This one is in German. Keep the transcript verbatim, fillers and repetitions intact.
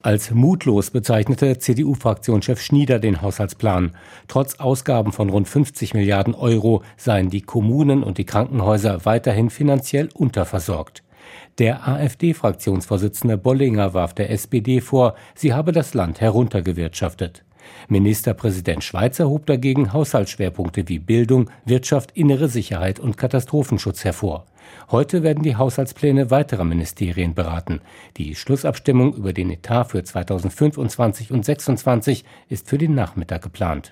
Als mutlos bezeichnete C D U-Fraktionschef Schnieder den Haushaltsplan. Trotz Ausgaben von rund fünfzig Milliarden Euro seien die Kommunen und die Krankenhäuser weiterhin finanziell unterversorgt. Der AfD-Fraktionsvorsitzende Bollinger warf der S P D vor, sie habe das Land heruntergewirtschaftet. Ministerpräsident Schweizer hob dagegen Haushaltsschwerpunkte wie Bildung, Wirtschaft, innere Sicherheit und Katastrophenschutz hervor. Heute werden die Haushaltspläne weiterer Ministerien beraten. Die Schlussabstimmung über den Etat für zweitausendfünfundzwanzig und zweitausendsechsundzwanzig ist für den Nachmittag geplant.